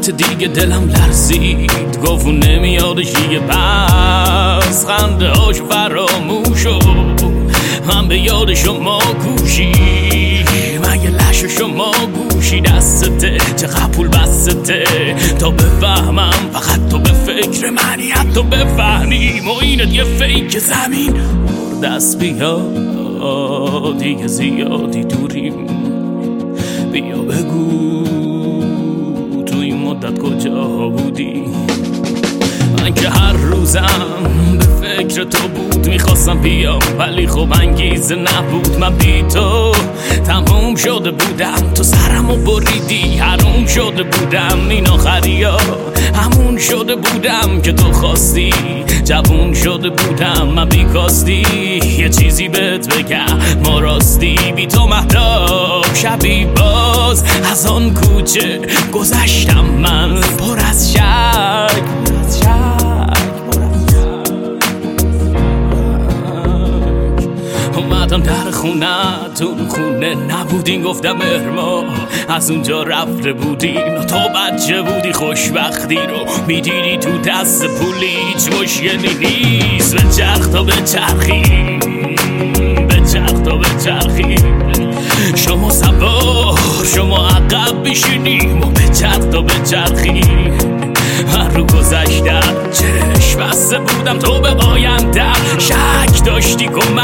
لحظات دیگه دلم لرزید، گفت نمیادش دیگه پس خنده هاش فراموشو من به یاد شما گوشی، مگه لش شما گوشی دسته چقدر پول بسته تا بفهمم فقط تو به فکر منی، حتی بفهمیم و اینت یه فیک زمین دست بیا دیگه زیادی دوریم، بیا بگو تو این مدت کجا بودی. من که هر روزم به فکر تو بود، میخواستم بیام ولی خب انگیزه نبود. من بی تو تموم شده بودم، تو سرمو بریدی حروم شده بودم، این آخری ها همون شده بودم که تو خواستی، جوون شده بودم من بی کاستی. یه چیزی بهت بگم ما راستی بی تو مهتاب شبی باز از آن کوچه گذشتم من پر از شک. اومدم در خونتون، خونه نبودین گفتم ارما از اونجا رفته بودین، تو بچه بودی خوشبختی رو میدیدی تو دست پولی، هیچ مشکلی نیست به چرخ تا به چرخی، به چرخ تا به چرخی، شما سوار شما عقب بشینیم و به چرخ تا به چرخی. من رو گذشتم چشم بسته بودم، تو به آیندم شک داشتی کمک،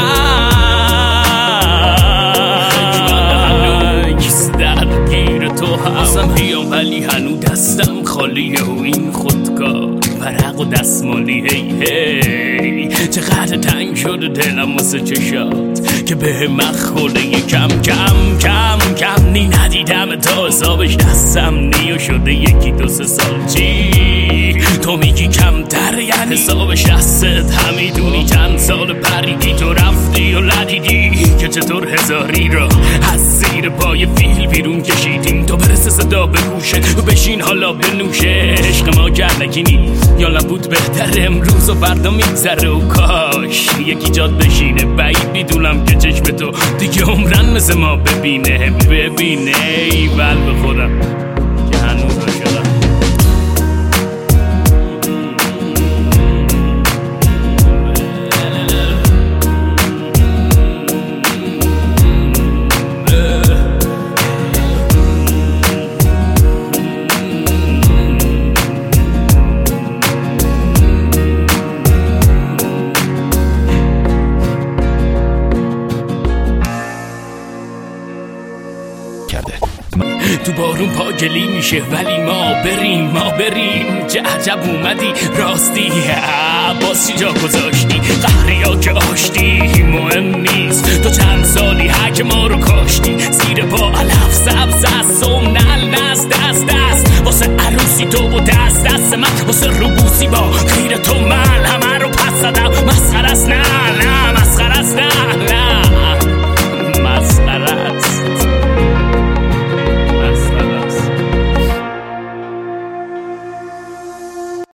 درگیر تو هستم بیام ولی هنو دستم خالیه و این خودکار ورق و دستمالی. هی چقدر تنگ شده دلم واسه چشات که به مخوله کم کم کم کم نی ندیدم تا حسابش دستم نیو شده یکی دو سه سال. چی تو میگی کمتر یعنی حسابش دستت همیدونی چند سال پریدی تو رفتی و ندیدی که چطور هزاری رو از زیر پای فیل بیرون کشیدیم، تو برسه صدا به گوشه و بشین حالا بنوشه. عشق ما گرنگی نیست یا نبود بهتر امروز و فردا میگذره و کاش یکی جاد بشینه، بعید میدونم که چشم تو دیگه عمرن مثل ما ببینه ایول به خودم که هنوز عاشقم. تو بارون پاگلی میشه ولی ما بریم چه عجب اومدی راستی باز چی جا گذاشتی قهریا که آشتی مهم نیست تو چند سالی حک ما رو کاشتی زیر پا علف سبز از سومنل نست دست واسه عروسی تو و دست من واسه روبوسی با خیر تو من همه رو پس زدم مسخر است نه